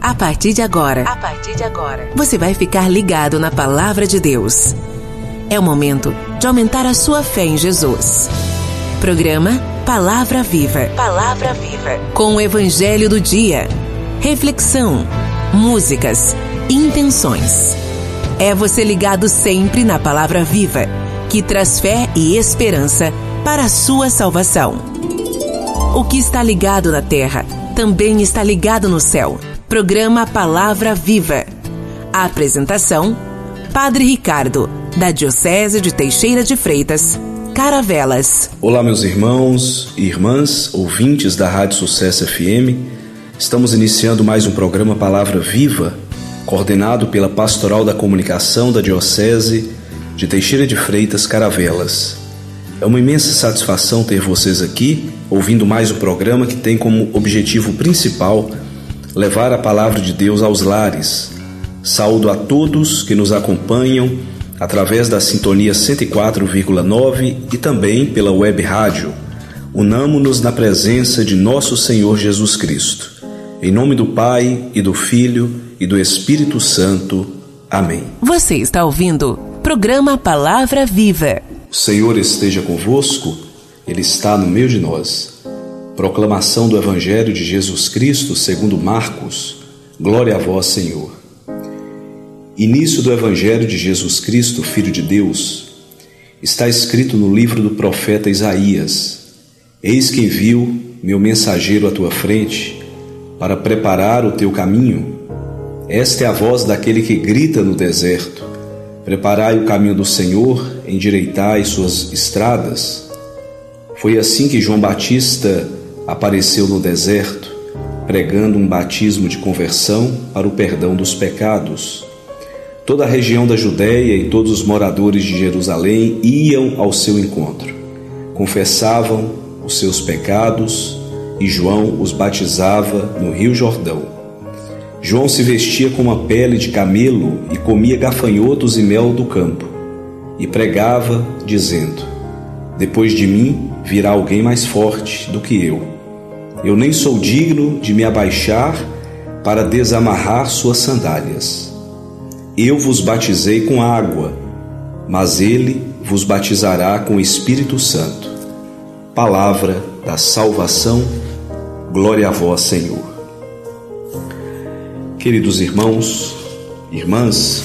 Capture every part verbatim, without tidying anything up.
A partir de agora, A partir de agora, você vai ficar ligado na Palavra de Deus. É o momento de aumentar a sua fé em Jesus. Programa Palavra Viva. Palavra Viva. Com o Evangelho do Dia, reflexão, músicas, intenções. É você ligado sempre na Palavra Viva, que traz fé e esperança para a sua salvação. O que está ligado na terra também está ligado no céu. Programa Palavra Viva. A apresentação: Padre Ricardo, da Diocese de Teixeira de Freitas, Caravelas. Olá, meus irmãos e irmãs, ouvintes da Rádio Sucesso F M. Estamos iniciando mais um programa Palavra Viva, coordenado pela Pastoral da Comunicação da Diocese de Teixeira de Freitas, Caravelas. É uma imensa satisfação ter vocês aqui, ouvindo mais o programa que tem como objetivo principal levar a Palavra de Deus aos lares. Saúdo a todos que nos acompanham através da sintonia cento e quatro vírgula nove e também pela web rádio. Unamo-nos na presença de nosso Senhor Jesus Cristo. Em nome do Pai, e do Filho, e do Espírito Santo. Amém. Você está ouvindo Programa Palavra Viva. O Senhor esteja convosco, Ele está no meio de nós. Proclamação do Evangelho de Jesus Cristo segundo Marcos. Glória a vós, Senhor. Início do Evangelho de Jesus Cristo, Filho de Deus. Está escrito no livro do profeta Isaías: Eis que envio meu mensageiro à tua frente, para preparar o teu caminho. Esta é a voz daquele que grita no deserto: Preparai o caminho do Senhor, endireitai suas estradas. Foi assim que João Batista apareceu no deserto, pregando um batismo de conversão para o perdão dos pecados. Toda a região da Judéia e todos os moradores de Jerusalém iam ao seu encontro. Confessavam os seus pecados e João os batizava no Rio Jordão. João se vestia com uma pele de camelo e comia gafanhotos e mel do campo, e pregava, dizendo: Depois de mim virá alguém mais forte do que eu. Eu nem sou digno de me abaixar para desamarrar suas sandálias. Eu vos batizei com água, mas ele vos batizará com o Espírito Santo. Palavra da salvação. Glória a vós, Senhor. Queridos irmãos, irmãs,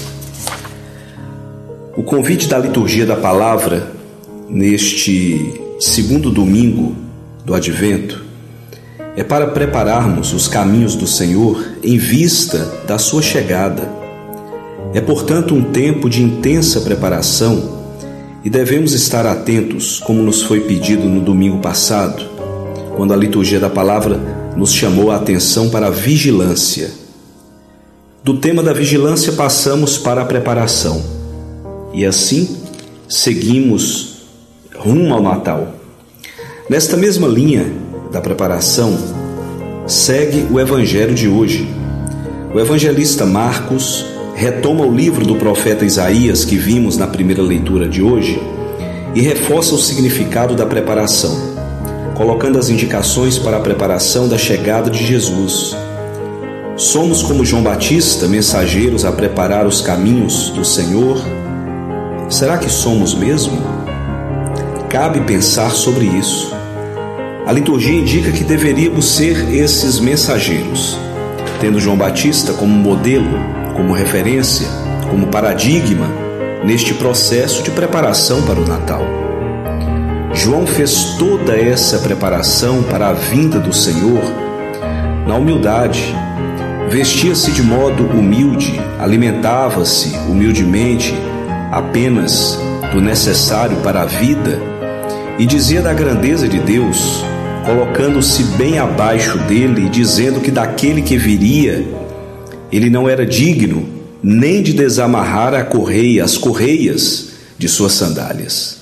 o convite da liturgia da palavra neste segundo domingo do Advento é para prepararmos os caminhos do Senhor em vista da sua chegada. É, portanto, um tempo de intensa preparação e devemos estar atentos, como nos foi pedido no domingo passado, quando a liturgia da palavra nos chamou a atenção para a vigilância. Do tema da vigilância passamos para a preparação e assim seguimos rumo ao Natal. Nesta mesma linha da preparação segue o Evangelho de hoje. O evangelista Marcos retoma o livro do profeta Isaías que vimos na primeira leitura de hoje e reforça o significado da preparação, colocando as indicações para a preparação da chegada de Jesus. Somos como João Batista, mensageiros a preparar os caminhos do Senhor? Será que somos mesmo? Cabe pensar sobre isso. A liturgia indica que deveríamos ser esses mensageiros, tendo João Batista como modelo, como referência, como paradigma neste processo de preparação para o Natal. João fez toda essa preparação para a vinda do Senhor na humildade. Vestia-se de modo humilde, alimentava-se humildemente apenas do necessário para a vida e dizia da grandeza de Deus, colocando-se bem abaixo dele e dizendo que daquele que viria ele não era digno nem de desamarrar a correia, as correias de suas sandálias.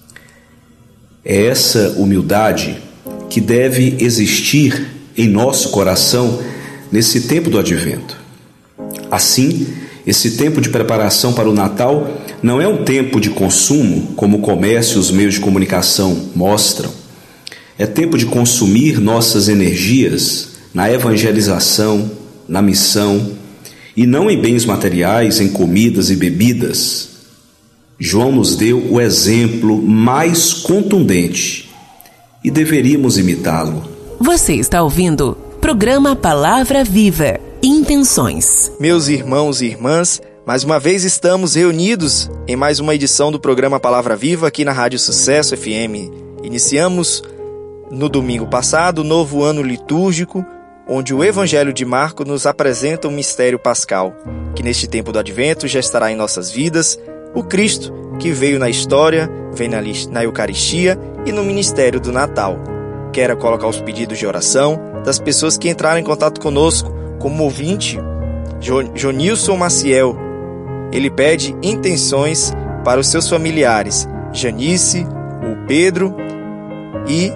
É essa humildade que deve existir em nosso coração nesse tempo do Advento. Assim, esse tempo de preparação para o Natal não é um tempo de consumo, como o comércio e os meios de comunicação mostram. É tempo de consumir nossas energias na evangelização, na missão, e não em bens materiais, em comidas e bebidas. João nos deu o exemplo mais contundente e deveríamos imitá-lo. Você está ouvindo Programa Palavra Viva, Intenções. Meus irmãos e irmãs, mais uma vez estamos reunidos em mais uma edição do programa Palavra Viva aqui na Rádio Sucesso F M. Iniciamos no domingo passado o novo ano litúrgico, onde o Evangelho de Marcos nos apresenta o mistério pascal, que neste tempo do Advento já estará em nossas vidas, o Cristo que veio na história, vem na, na Eucaristia e no ministério do Natal. Quero colocar os pedidos de oração das pessoas que entraram em contato conosco, como ouvinte, Jonilson Maciel. Ele pede intenções para os seus familiares, Janice, o Pedro e,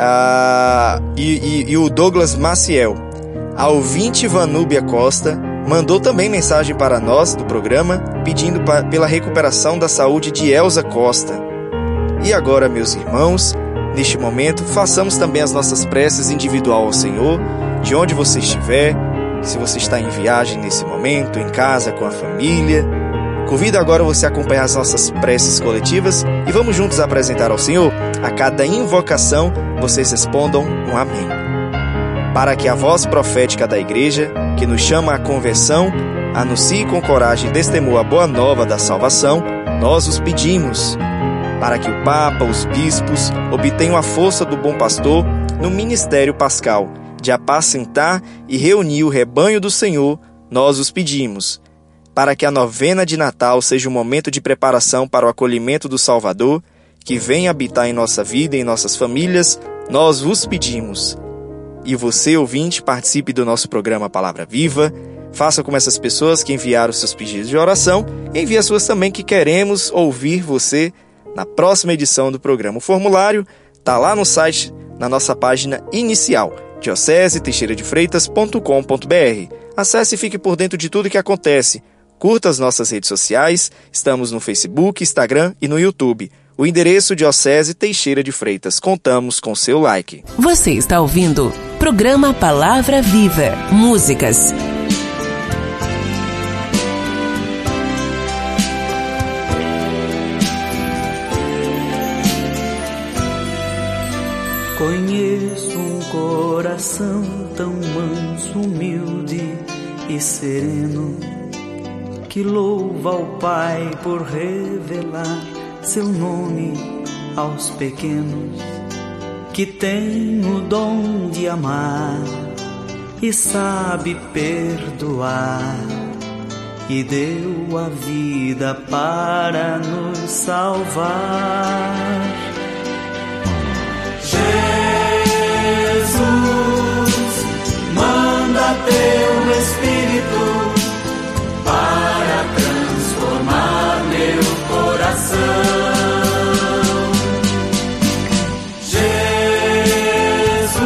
a, e, e, e o Douglas Maciel. A ouvinte Vanúbia Costa mandou também mensagem para nós do programa, pedindo pa, pela recuperação da saúde de Elza Costa. E agora, meus irmãos, neste momento, façamos também as nossas preces individual ao Senhor, de onde você estiver, se você está em viagem nesse momento, em casa, com a família. Convido agora você a acompanhar as nossas preces coletivas e vamos juntos apresentar ao Senhor. A cada invocação, vocês respondam um amém. Para que a voz profética da Igreja, que nos chama à conversão, anuncie com coragem e destemor a boa nova da salvação, nós os pedimos. Para que o Papa, os bispos, obtenham a força do bom pastor no ministério pascal, de apacentar e reunir o rebanho do Senhor, nós os pedimos. Para que a novena de Natal seja um momento de preparação para o acolhimento do Salvador, que vem habitar em nossa vida e em nossas famílias, nós vos pedimos. E você, ouvinte, participe do nosso programa Palavra Viva, faça como essas pessoas que enviaram seus pedidos de oração, envie as suas também, que queremos ouvir você na próxima edição do programa. O formulário está lá no site, na nossa página inicial, diocese teixeira de freitas ponto com ponto b r. Acesse e fique por dentro de tudo que acontece. Curta as nossas redes sociais, estamos no Facebook, Instagram e no YouTube. O endereço Diocese Teixeira de Freitas. Contamos com seu like. Você está ouvindo Programa Palavra Viva, músicas. Conheço um coração tão manso, humilde e sereno, que louva ao Pai por revelar seu nome aos pequenos, que tem o dom de amar e sabe perdoar, e deu a vida para nos salvar. Jesus, manda teu Espírito para transformar meu coração. Jesus,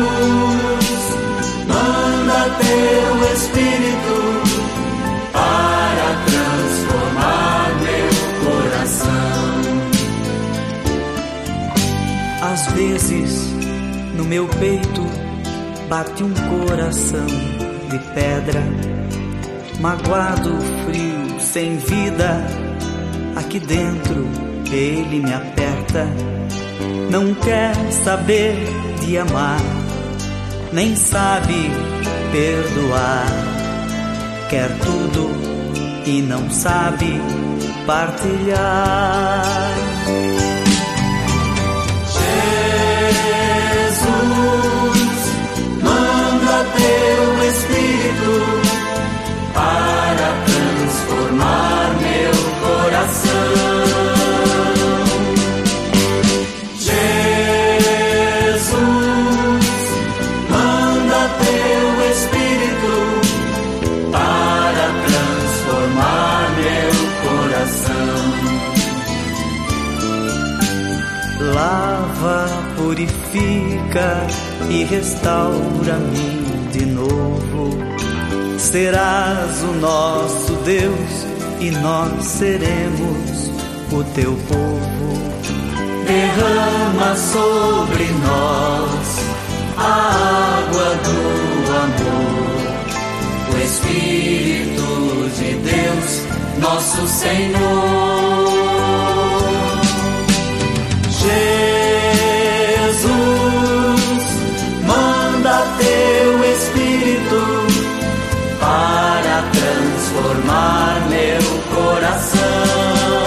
manda teu Espírito para transformar meu coração. Às vezes, no meu peito bate um coração de pedra, magoado, frio, sem vida. Aqui dentro ele me aperta, não quer saber de amar, nem sabe perdoar, quer tudo e não sabe partilhar. Jesus, manda teu Espírito para transformar meu coração. Jesus, manda teu Espírito para transformar meu coração. Lava, purifica e restaura-me de novo. Serás o nosso Deus e nós seremos o teu povo. Derrama sobre nós a água do amor, o Espírito de Deus, nosso Senhor. Jesus, manda teu Espírito para transformar meu coração.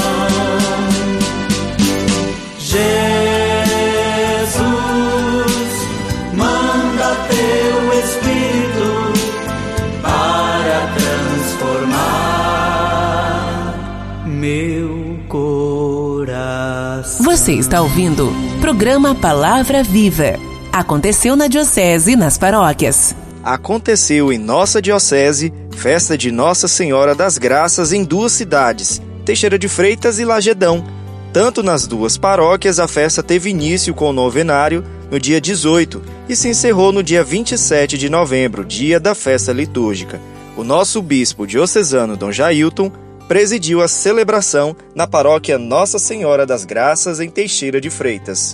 Jesus, manda teu Espírito para transformar meu coração. Você está ouvindo programa Palavra Viva. Aconteceu na Diocese e nas paróquias. Aconteceu em nossa Diocese festa de Nossa Senhora das Graças em duas cidades, Teixeira de Freitas e Lagedão. Tanto nas duas paróquias, a festa teve início com o novenário no dia dezoito e se encerrou no dia vinte e sete de novembro, dia da festa litúrgica. O nosso bispo diocesano, Dom Jailton, presidiu a celebração na paróquia Nossa Senhora das Graças, em Teixeira de Freitas.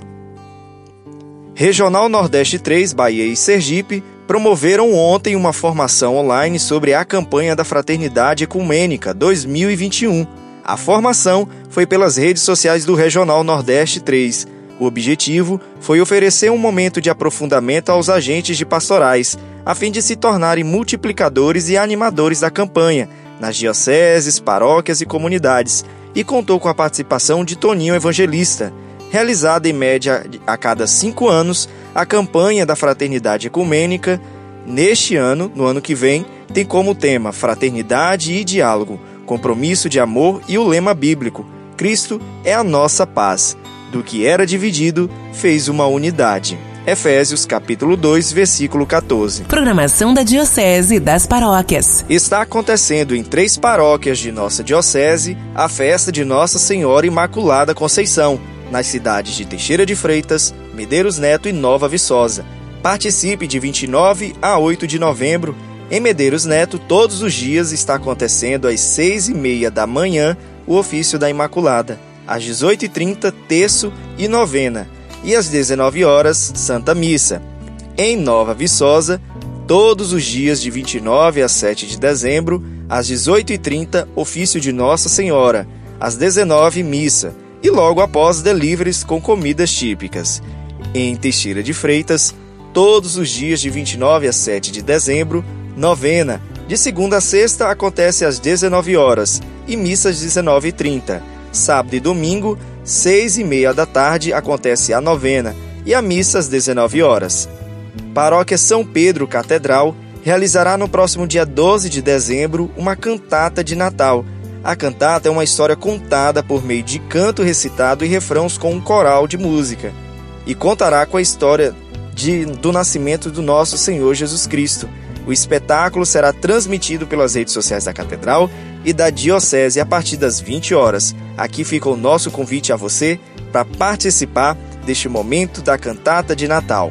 Regional Nordeste três, Bahia e Sergipe, promoveram ontem uma formação online sobre a campanha da Fraternidade Ecumênica dois mil e vinte e um. A formação foi pelas redes sociais do Regional Nordeste três. O objetivo foi oferecer um momento de aprofundamento aos agentes de pastorais, a fim de se tornarem multiplicadores e animadores da campanha, nas dioceses, paróquias e comunidades, e contou com a participação de Toninho Evangelista. Realizada em média a cada cinco anos, a campanha da Fraternidade Ecumênica, neste ano, no ano que vem, tem como tema Fraternidade e Diálogo, compromisso de amor e o lema bíblico, Cristo é a nossa paz. Do que era dividido, fez uma unidade. Efésios capítulo dois, versículo quatorze. Programação da Diocese e das paróquias. Está acontecendo em três paróquias de nossa Diocese a festa de Nossa Senhora Imaculada Conceição, nas cidades de Teixeira de Freitas, Medeiros Neto e Nova Viçosa. Participe de vinte e nove a oito de novembro. Em Medeiros Neto, todos os dias está acontecendo às seis e meia da manhã o ofício da Imaculada. Às dezoito e trinta, terço e novena. E às dezenove horas, Santa Missa. Em Nova Viçosa, todos os dias de vinte e nove a sete de dezembro, às dezoito e trinta, ofício de Nossa Senhora. Às dezenove, missa. E logo após, deliveries com comidas típicas. Em Teixeira de Freitas, todos os dias de vinte e nove a sete de dezembro, novena. De segunda a sexta acontece às dezenove horas e missa às dezenove e trinta. Sábado e domingo, seis e meia da tarde, acontece a novena e a missa às dezenove horas. Paróquia São Pedro Catedral realizará no próximo dia doze de dezembro uma cantata de Natal. A cantata é uma história contada por meio de canto recitado e refrãos com um coral de música, e contará com a história de, do nascimento do nosso Senhor Jesus Cristo. O espetáculo será transmitido pelas redes sociais da Catedral e da Diocese a partir das vinte horas. Aqui fica o nosso convite a você para participar deste momento da cantata de Natal.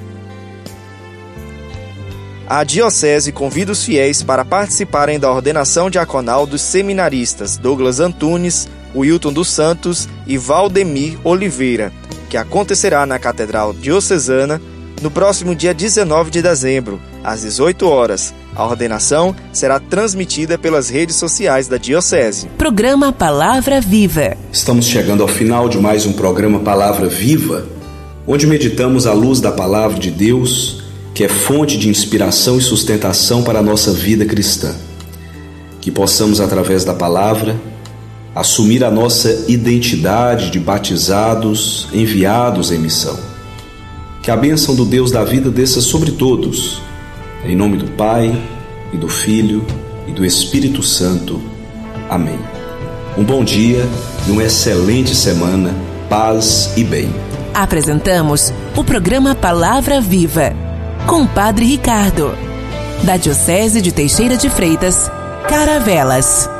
A Diocese convida os fiéis para participarem da ordenação diaconal dos seminaristas Douglas Antunes, Wilton dos Santos e Valdemir Oliveira, que acontecerá na Catedral Diocesana no próximo dia dezenove de dezembro, às dezoito horas. A ordenação será transmitida pelas redes sociais da Diocese. Programa Palavra Viva. Estamos chegando ao final de mais um programa Palavra Viva, onde meditamos à luz da Palavra de Deus, que é fonte de inspiração e sustentação para a nossa vida cristã. Que possamos, através da Palavra, assumir a nossa identidade de batizados, enviados em missão. Que a bênção do Deus da vida desça sobre todos, em nome do Pai, e do Filho, e do Espírito Santo. Amém. Um bom dia e uma excelente semana, paz e bem. Apresentamos o programa Palavra Viva, com o Padre Ricardo, da Diocese de Teixeira de Freitas, Caravelas.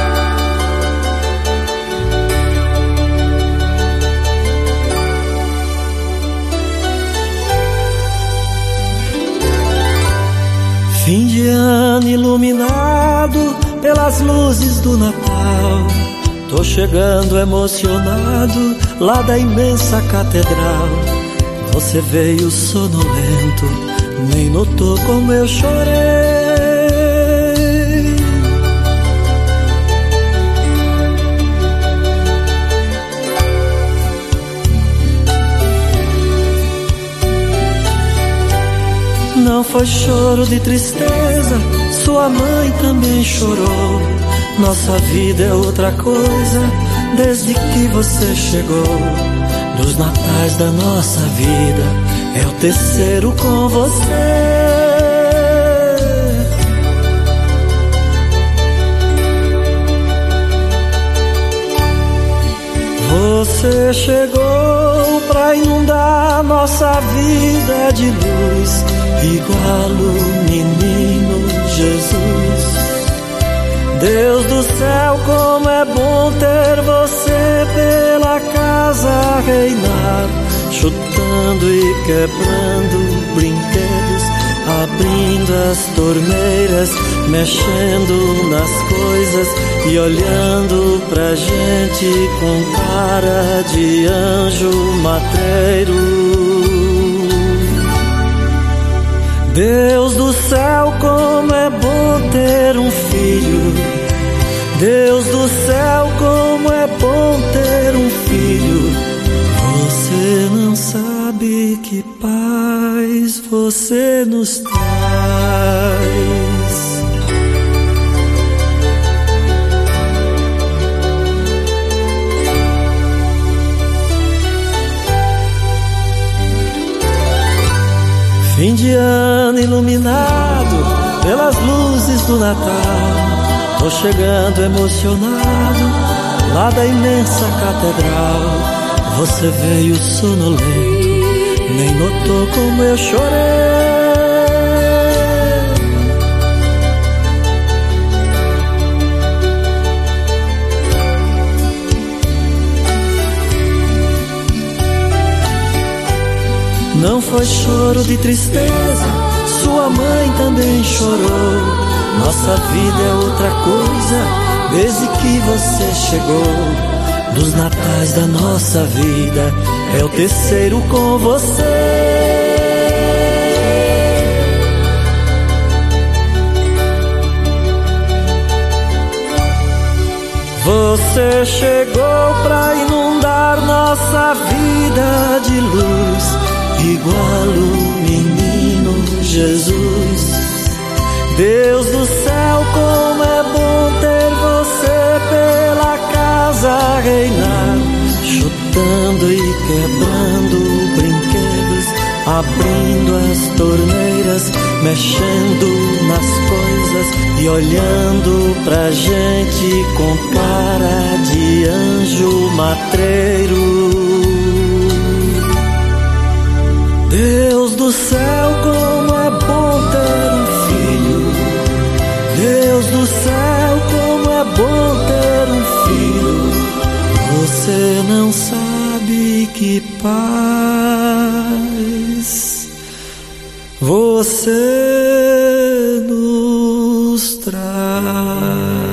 Fim de ano iluminado pelas luzes do Natal, tô chegando emocionado lá da imensa catedral. Você veio sonolento, nem notou como eu chorei. foi choro de tristeza, sua mãe também chorou. Nossa vida é outra coisa desde que você chegou. Dos natais da nossa vida é o terceiro com você. Você chegou pra inundar nossa vida de luz, igual o menino Jesus. Deus do céu, como é bom ter você pela casa reinar, chutando e quebrando brinquedos, abrindo as torneiras, mexendo nas coisas e olhando pra gente com cara de anjo matreiro. Deus do céu, como é bom ter um filho. Deus do céu, como é bom ter um filho. Você não sabe que paz você nos traz. Fim de ano iluminado pelas luzes do Natal, tô chegando emocionado lá da imensa catedral. Você veio sonolento, nem notou como eu chorei. Não foi choro de tristeza, sua mãe também chorou. Nossa vida é outra coisa desde que você chegou. Dos natais da nossa vida é o terceiro com você. Você chegou pra inundar nossa vida de luz, igual o menino Jesus. Deus do céu, como é bom ter você pela casa reinar, chutando e quebrando brinquedos, abrindo as torneiras, mexendo nas coisas e olhando pra gente com cara de anjo matreiro. Deus do céu, como é bom ter um filho. Deus do céu, como é bom ter um filho. Você não sabe que paz você nos traz.